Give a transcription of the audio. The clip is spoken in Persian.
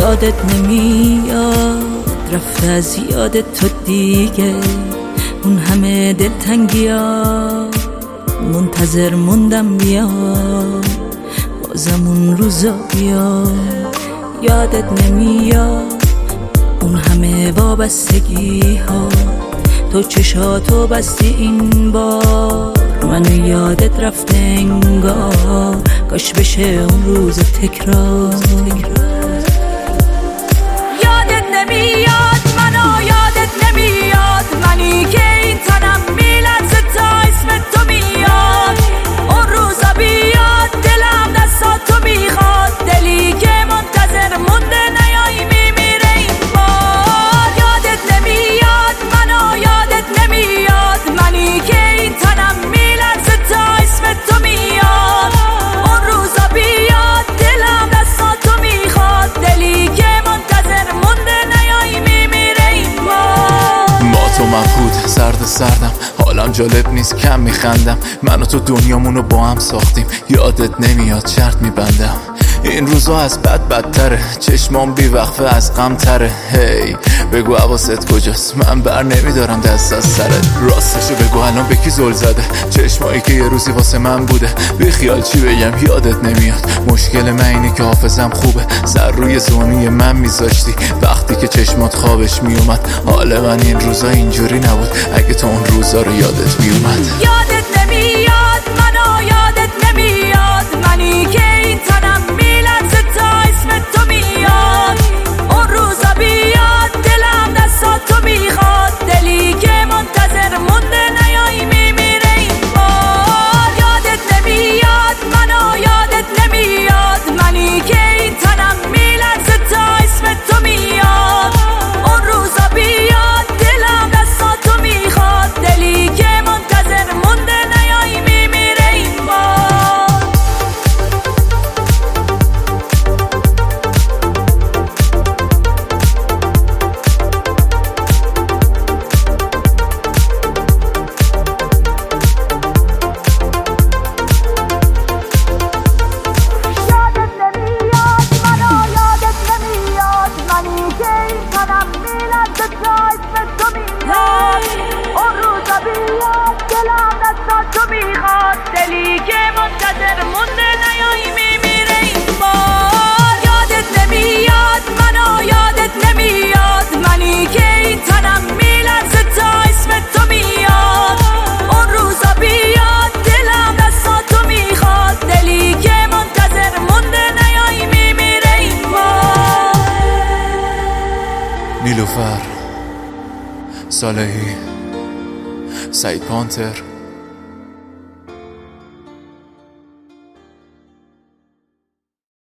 یادت نمیاد رفته از یادت تو دیگه، اون همه دلتنگیا منتظر موندم بیا، بازم اون روزا بیا. یادت نمیاد اون همه وابستگی ها، تو چشاتو بستی این بار، منو یادت رفته انگار، کاش بشه اون روز تکرار. یادت نمیاد منو یادت نمیاد، منی که این تنم میلرزه تا اسم تو میاد، اون روزا بیاد دلم دستاتو میخواد، دلی که منتظر مونده نیایی میمیره این بار. یادت نمیاد منو یادت نمیاد، منی که این تنم میلرزه تا اسم تو میاد، اون روزا بیاد دلم دستاتو میخواد، دلی که منتظر مونده نیایی میمیره این بار. با تو مبهوت سردم، حالم جالب نیست کم میخندم، من و تو دنیامونو با هم ساختیم، یادت نمیاد شرط میبندم. این روزا از بدتره، چشمام بیوقفه از غم تره. هی بگو حواست کجاست، من بر نمیدارم دست از سرت. راستشو بگو الان به کی زل زده، چشمایی که یه روزی واسه من بوده. بی خیال چی بگم یادت نمیاد، مشکل من اینه که حافظم خوبه، سر روی زانوی من میذاشتی وقتی که چشمات خوابش میومد. حال من این روزا اینجوری نبود اگه تو اون روزا رو یادت میومد. یادت نمیاد منو یادت نمیاد، منی که این تنم میلرزه تا اسم تو میاد، اون روزا بیاد دلم دستاتو میخواد، دلی که منتظر مونده نیایی میمیره این بار. یادت نمیاد منو یادت نمیاد، منی که این تنم میلرزه تا اسم تو میاد، اون روزا بیاد دلم دستاتو میخواد، دلی که منتظر مونده نیایی میمیره این بار. دلی که منتظر مونده نیایی میمیره این بار. یادت نمیاد منو یادت نمیاد، منی که این تنم میلرزه تا اسم تو میاد، اون روزا بیاد دلم دستاتو میخواد، دلی که منتظر مونده نیایی میمیره این بار. نیلوفر صالحی، سعید پانتر.